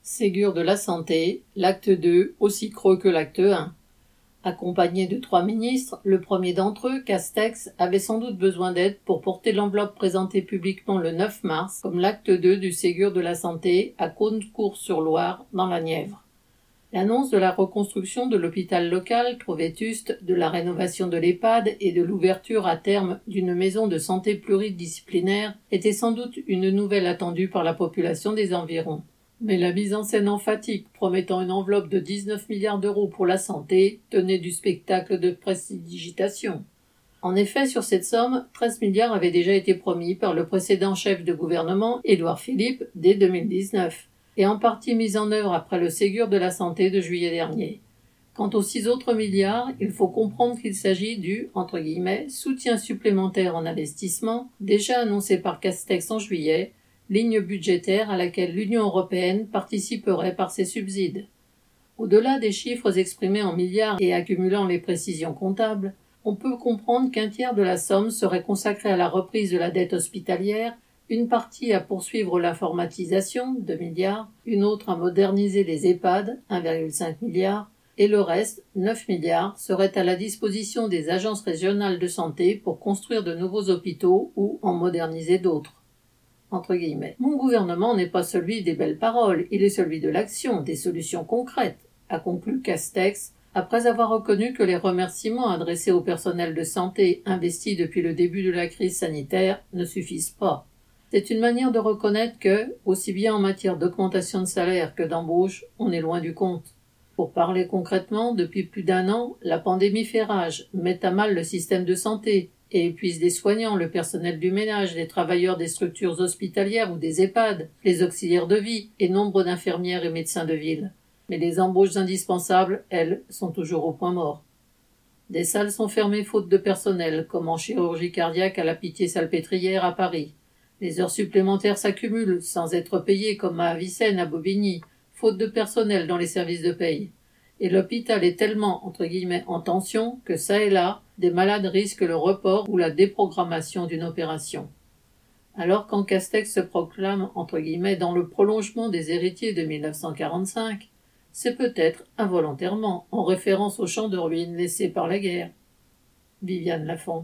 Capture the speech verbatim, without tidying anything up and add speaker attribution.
Speaker 1: Ségur de la santé, l'acte deux, aussi creux que l'acte un. Accompagné de trois ministres, le premier d'entre eux, Castex, avait sans doute besoin d'aide pour porter l'enveloppe présentée publiquement le neuf mars comme l'acte deux du Ségur de la santé à Caunecourt-sur-Loire, dans la Nièvre. L'annonce de la reconstruction de l'hôpital local trop vétuste, de la rénovation de l'EHPAD et de l'ouverture à terme d'une maison de santé pluridisciplinaire était sans doute une nouvelle attendue par la population des environs. Mais la mise en scène emphatique promettant une enveloppe de dix-neuf milliards d'euros pour la santé tenait du spectacle de prestidigitation. En effet, sur cette somme, treize milliards avaient déjà été promis par le précédent chef de gouvernement, Édouard Philippe, dès deux mille dix-neuf, et en partie mis en œuvre après le Ségur de la santé de juillet dernier. Quant aux six autres milliards, il faut comprendre qu'il s'agit du entre guillemets, soutien supplémentaire en investissement, déjà annoncé par Castex en juillet, ligne budgétaire à laquelle l'Union européenne participerait par ses subsides. Au-delà des chiffres exprimés en milliards et accumulant les précisions comptables, on peut comprendre qu'un tiers de la somme serait consacré à la reprise de la dette hospitalière, une partie à poursuivre l'informatisation, deux milliards, une autre à moderniser les EHPAD, un virgule cinq milliard, et le reste, neuf milliards, serait à la disposition des agences régionales de santé pour construire de nouveaux hôpitaux ou en moderniser d'autres. Entre guillemets. Mon gouvernement n'est pas celui des belles paroles, il est celui de l'action, des solutions concrètes, a conclu Castex, après avoir reconnu que les remerciements adressés au personnel de santé investi depuis le début de la crise sanitaire ne suffisent pas. C'est une manière de reconnaître que, aussi bien en matière d'augmentation de salaire que d'embauche, on est loin du compte. Pour parler concrètement, depuis plus d'un an, la pandémie fait rage, met à mal le système de santé, et épuise des soignants, le personnel du ménage, les travailleurs des structures hospitalières ou des EHPAD, les auxiliaires de vie et nombre d'infirmières et médecins de ville. Mais les embauches indispensables, elles, sont toujours au point mort. Des salles sont fermées faute de personnel, comme en chirurgie cardiaque à la Pitié-Salpêtrière à Paris. Les heures supplémentaires s'accumulent, sans être payées comme à Avicenne à Bobigny, faute de personnel dans les services de paye. Et l'hôpital est tellement, entre guillemets, en tension que ça et là, des malades risquent le report ou la déprogrammation d'une opération. Alors quand Castex se proclame, entre guillemets, dans le prolongement des héritiers de mille neuf cent quarante-cinq, c'est peut-être involontairement en référence au champ de ruines laissé par la guerre. Viviane Lafont.